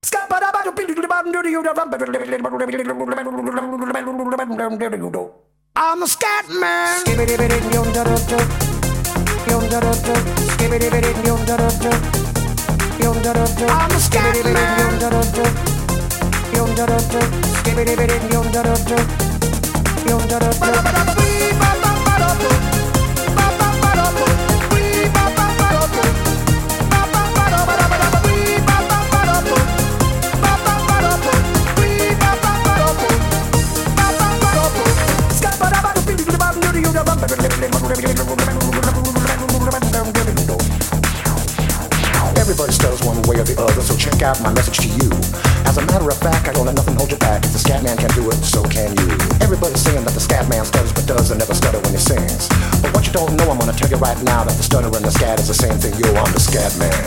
I'm a scat man. I'm a scat Everybody stutters one way or the other, so check out my message to you. As a matter of fact, I don't let nothing hold you back. If the scat man can do it, so can you. Everybody's saying that the scat man stutters but doesn't never stutter when he sings. But what you don't know, I'm gonna tell you right now that the stutter and the scat is the same thing. Yo, I'm the scat man.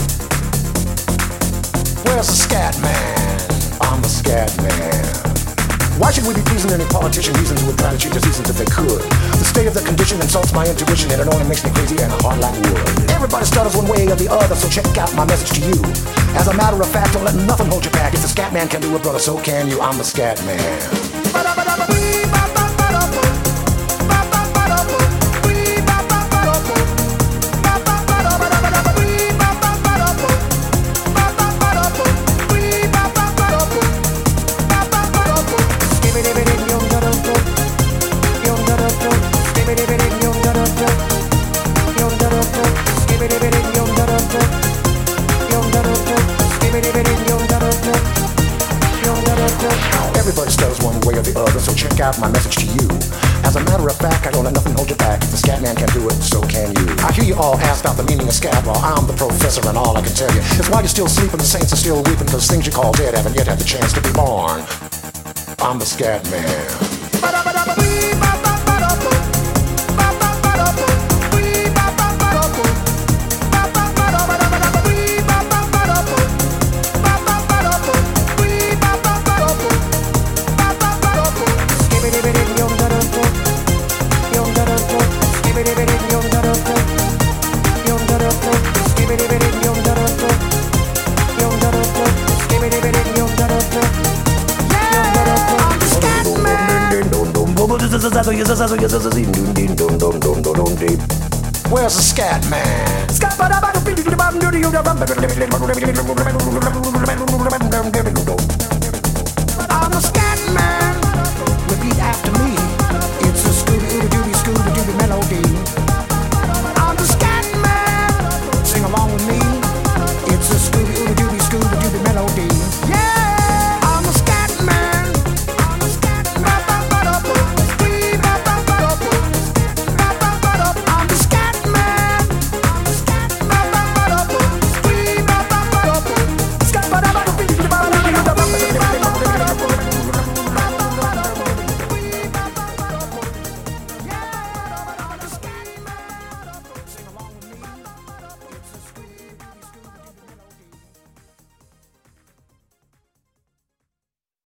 Where's the scat man? I'm the scat man. Why should we be pleasing any politician? Reasons who would try to change the seasons if they could. The state of the condition insults my intuition, and it only makes me crazy and hard like wood. Everybody stutters one way or the other, so check out my message to you. As a matter of fact, don't let nothing hold you back. If the scat man can do it, brother, so can you. I'm the scat man. Everybody stutters one way or the other, so check out my message to you. As a matter of fact, I don't let nothing hold you back. If the scat man can do it, so can you. I hear you all ask about the meaning of scat. Well, I'm the professor, and all I can tell you is why you're still sleeping, the saints are still weeping, because things you call dead haven't yet had the chance to be born. I'm the scat man. Where's the scat man?